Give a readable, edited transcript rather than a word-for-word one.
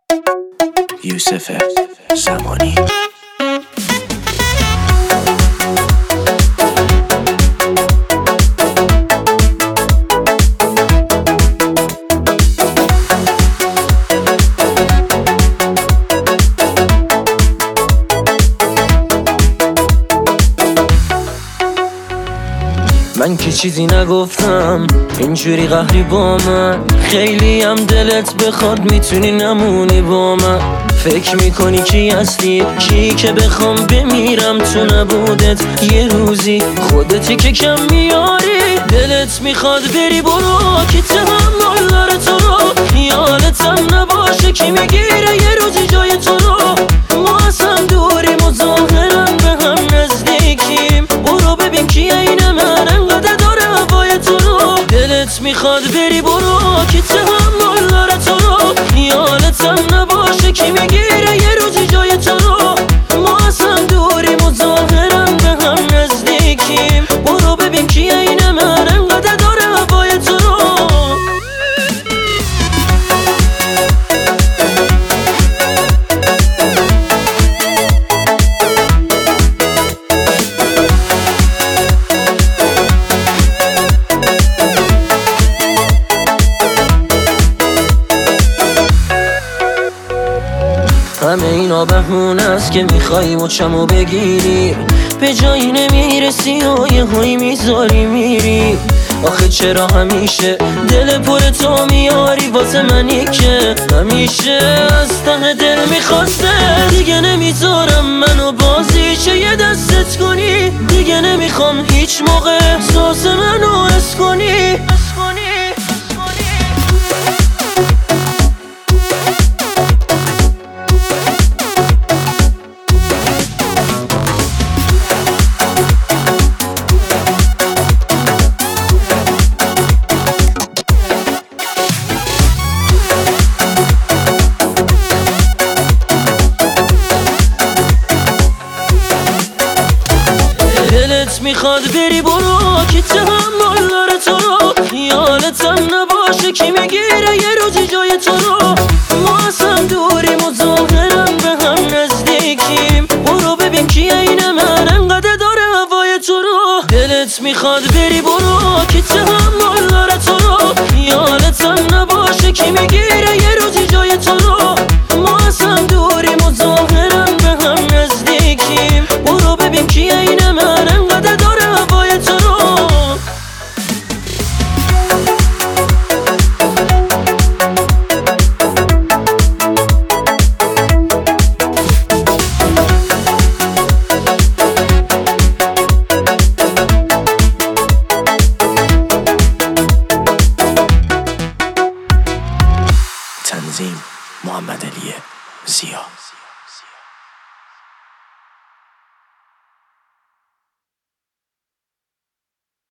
یوسف زمانی. من که چیزی نگفتم اینجوری قهری با من، خیلی هم دلت بخواد میتونی نمونی با من. فکر میکنی کی هستی، کی که بخوام بمیرم تو نبودت یه روزی، خودتی که کم میاری. دلت میخواد بری برو، کی تحمل داره تو رو، خیالتم نباشه کی میگیره یه روزی جای تو رو. ما اصلا دوریم و ظاهرا به هم نزدیکیم، برو ببین کی اینه من انقدر داره هوای تو رو. دلت میخواد بری برو، کی تحمل داره تو رو، خیالتم نباشه کی میگیره یه روزی جای تو رو. ما اصلا دوریم و ظاهرا به هم نزدیکیم، برو ببین کی اینه من انقدر داره هوای تو رو. همه اینا بهونه است که میخوایی مچمو بگیری، به جایی نمیرسی و یه هایی میذاری میری. آخه چرا همیشه دل پر تو میاری واسه منی که همیشه از ته دل میخواسته. دیگه نمیذارم منو بازیشه یه دستت کنی، دیگه نمیخوام هیچ موقع احساس منو حس کنی. دلت میخواد بری برو، کی تحمل داره تو رو، خیالتم نباشه کی میگیره یه روزی جای تو رو. ما اصلا دوریم و ظاهرا به هم نزدیکیم، برو ببین کی اینه من انقدر داره هوای تو رو. دلت میخواد بری برو، کی تحمل داره تو رو، خیالتم نباشه کی میگیره یه روزی جای تو رو. ما اصلا دوریم و ظاهرا به هم نزدیکیم، برو ببین کی اینه من انقدر داره هوای تو رو. تنظیم محمد علی زیا.